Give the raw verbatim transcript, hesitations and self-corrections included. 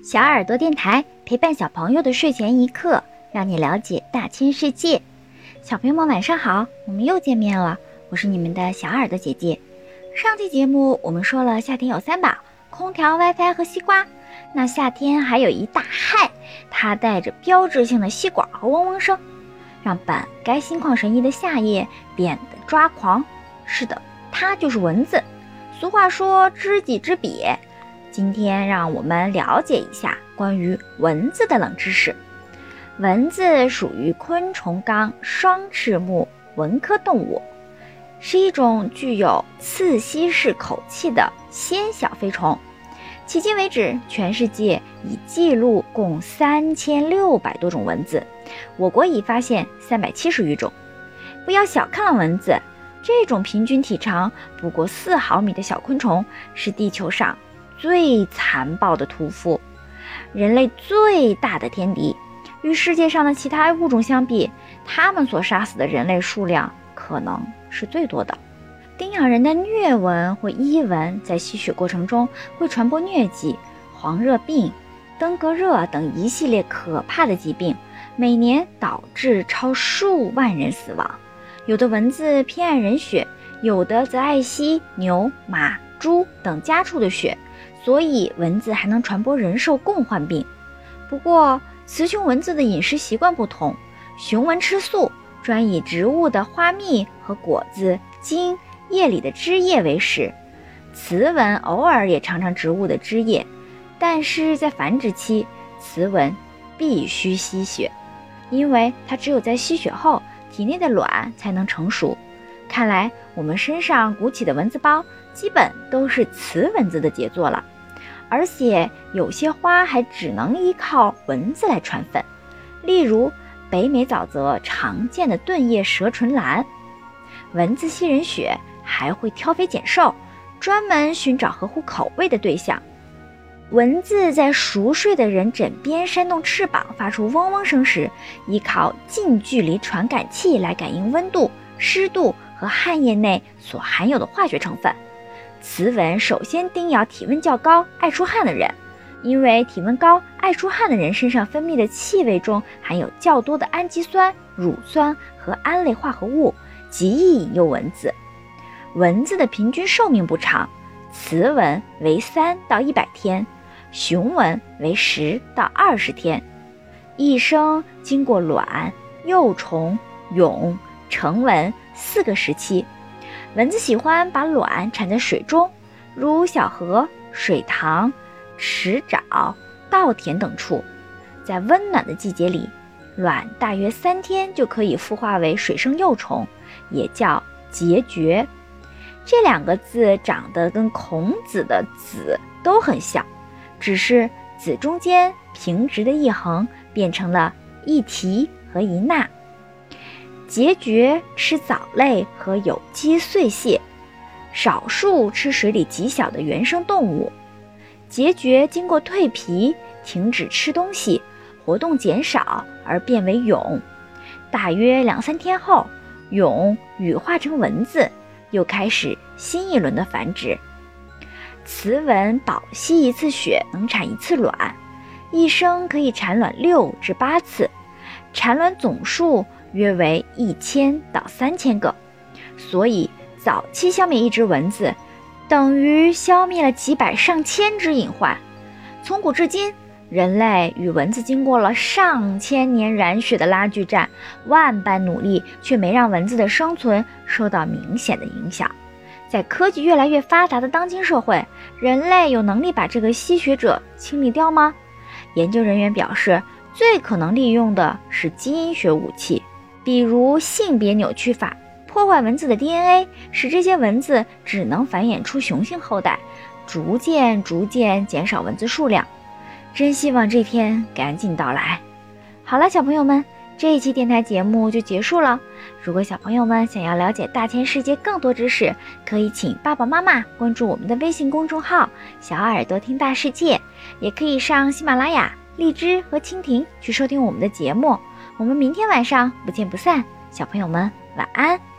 小耳朵电台陪伴小朋友的睡前一刻，让你了解大千世界。小朋友们晚上好，我们又见面了，我是你们的小耳朵姐姐。上期节目我们说了夏天有三宝，空调、WiFi 和西瓜。那夏天还有一大害，它带着标志性的吸管和嗡嗡声，让本该心旷神怡的夏夜变得抓狂。是的，它就是蚊子。俗话说知己知彼，今天让我们了解一下关于蚊子的冷知识。蚊子属于昆虫纲双翅目蚊科动物，是一种具有刺吸式口器的纤小飞虫。迄今为止，全世界已记录共三千六百多种蚊子，我国已发现三百七十余种。不要小看了蚊子，这种平均体长不过四毫米的小昆虫是地球上最残暴的屠夫，人类最大的天敌。与世界上的其他物种相比，它们所杀死的人类数量可能是最多的。叮咬人的疟蚊或伊蚊在吸血过程中会传播疟疾、黄热病、登革热等一系列可怕的疾病，每年导致超数万人死亡。有的蚊子偏爱人血，有的则爱吸牛、马、猪等家畜的血，所以蚊子还能传播人兽共患病。不过雌雄蚊子的饮食习惯不同，雄蚊吃素，专以植物的花蜜和果子、茎、叶里的汁液为食，雌蚊偶尔也尝尝植物的汁液，但是在繁殖期，雌蚊必须吸血，因为它只有在吸血后，体内的卵才能成熟。看来我们身上鼓起的蚊子包基本都是雌蚊子的杰作了，而且有些花还只能依靠蚊子来传粉，例如北美沼泽常见的盾叶蛇唇兰。蚊子吸人血还会挑肥拣瘦，专门寻找合乎口味的对象。蚊子在熟睡的人枕边扇动翅膀发出嗡嗡声时，依靠近距离传感器来感应温度、湿度和汗液内所含有的化学成分。雌蚊首先叮咬体温较高、爱出汗的人，因为体温高、爱出汗的人身上分泌的气味中含有较多的氨基酸、乳酸和胺类化合物，极易引诱蚊子。蚊子的平均寿命不长，雌蚊为三到一百天，雄蚊为十到二十天，一生经过卵、幼虫、蛹、成蚊四个时期。蚊子喜欢把卵产在水中，如小河、水塘、池沼、稻田等处。在温暖的季节里，卵大约三天就可以孵化为水生幼虫，也叫孑孓。这两个字长得跟孔子的子都很像，只是子中间平直的一横变成了一提和一捺。孑孓吃藻类和有机碎屑，少数吃水里极小的原生动物。孑孓经过蜕皮，停止吃东西，活动减少而变为蛹。大约两三天后，蛹羽化成蚊子，又开始新一轮的繁殖。雌蚊饱吸一次血能产一次卵，一生可以产卵六至八次，产卵总数约为一千到三千个。所以早期消灭一只蚊子，等于消灭了几百上千只隐患。从古至今，人类与蚊子经过了上千年染血的拉锯战，万般努力却没让蚊子的生存受到明显的影响。在科技越来越发达的当今社会，人类有能力把这个吸血者清理掉吗？研究人员表示，最可能利用的是基因学武器，比如性别扭曲法，破坏蚊子的 D N A， 使这些蚊子只能繁衍出雄性后代，逐渐逐渐减少蚊子数量。真希望这天赶紧到来。好了，小朋友们，这一期电台节目就结束了。如果小朋友们想要了解大千世界更多知识，可以请爸爸妈妈关注我们的微信公众号小耳朵听大世界，也可以上喜马拉雅、荔枝和蜻蜓去收听我们的节目。我们明天晚上不见不散，小朋友们晚安。